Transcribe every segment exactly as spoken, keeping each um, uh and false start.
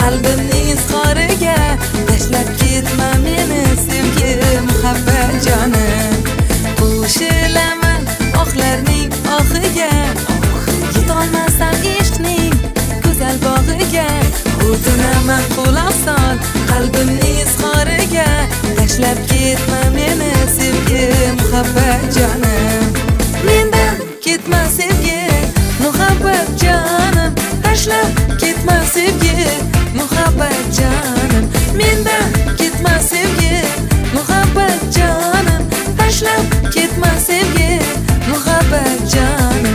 qalbimning izhoriga. Tashlab ketma meni sevgi muhabbat jonim. Qo'shilaman oxlarning oxiga, yetolmasam ishqning go'zal bog'iga. O'tinaman quloq sol qalbimning izhoriga. Tashlab ketma meni sevgi muhabbat jonim. Mendan ketma sevgi muhabbat jonim. Tashlab ketma sevgi muhabbat jonim. Mendan ketma sevgi muhabbat jonim. Tashlab ketma sevgi muhabbat jonim.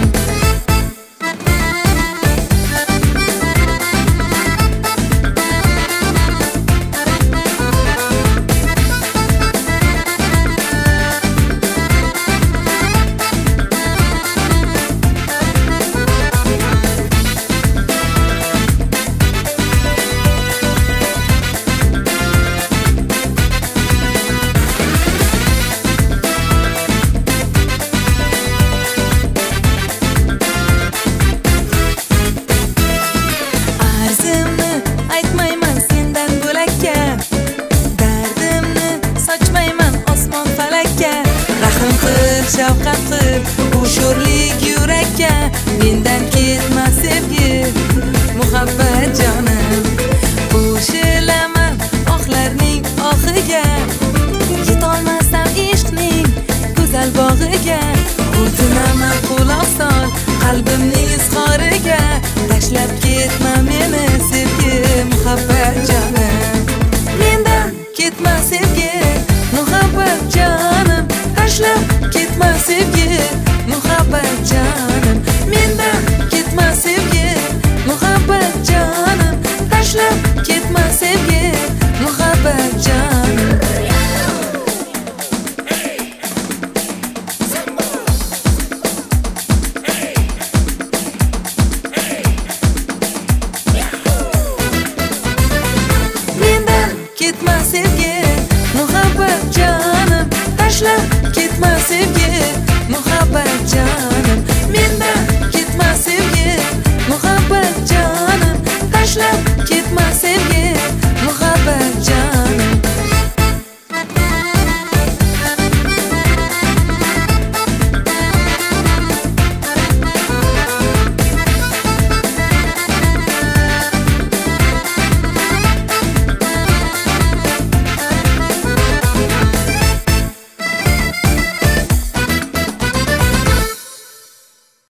Shafqat qil bu sho'rlik yurakka. Mendan ketma sevgi muhabbat jonim. Qo'shilaman oxlarning oxiga, yetolmasam ishqning go'zal bog'iga. O'tinaman quloq sol qalbimning izhoriga. Tashlab ketma meni sevgi muhabbat jonim. Mendan ketma sevgi muhabbat jonim. Tashlab ketma sevgi